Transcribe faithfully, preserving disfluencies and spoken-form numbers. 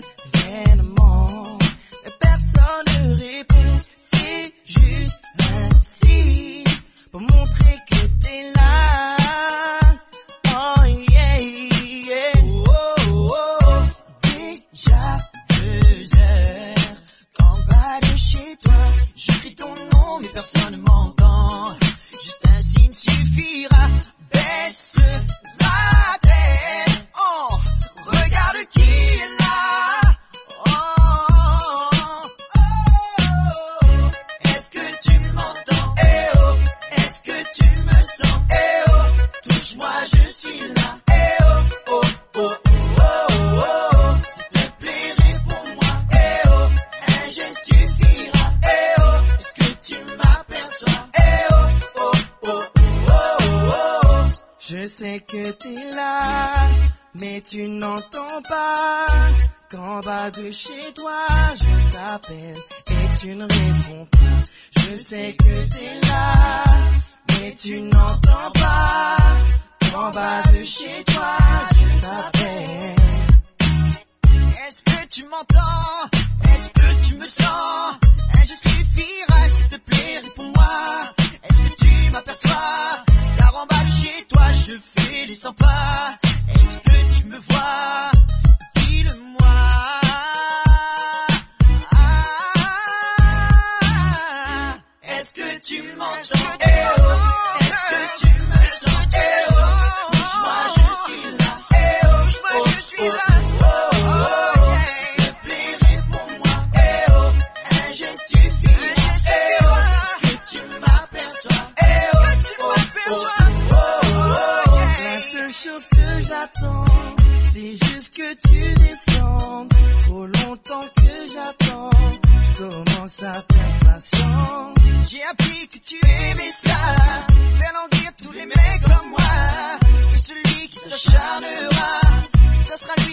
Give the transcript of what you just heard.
vainement, mais personne ne répond. Fais juste un signe pour montrer que t'es là. Oh yeah, yeah. Oh, oh, oh. Déjà deux heures qu'en bas de chez toi, je crie ton nom mais personne ne m'entend. Juste un signe suffira. Baisse la tête. Oh, regarde qui est là. Oh, oh, oh, oh. Est-ce que tu m'entends? Eh oh. Est-ce que tu me sens? Eh oh. Touche-moi, je suis là. Eh oh, oh, oh, oh, oh, oh. S'il te plaît, réponds-moi. Eh oh, un geste suffira. Eh oh, est-ce que tu m'aperçois? Eh oh, oh, oh, oh, oh, oh. Je sais que t'es là, mais tu n'entends pas. Qu'en bas de chez toi, je t'appelle et tu ne réponds pas. Je sais que t'es là, mais tu n'entends pas. Qu'en bas de chez toi, je t'appelle. Est-ce que tu m'entends? Est-ce que tu me sens? Un geste suffira, s'il te plaît, réponds-moi. Est-ce que tu m'aperçois? Car en bas de chez toi, je fais les cent pas. Est-ce que tu me vois? Dis-le-moi. Ah, est-ce que tu m'entends? Eh oh, est-ce que tu me sens? Eh oh, touche-moi, je suis là. Eh oh, touche-moi, je suis là. Chose que j'attends, c'est juste que tu descends. Trop longtemps que j'attends, je commence à perdre patience. J'ai appris que tu aimais ça, faire languir tous les mecs comme moi. Que celui qui s'acharnera, ça sera lui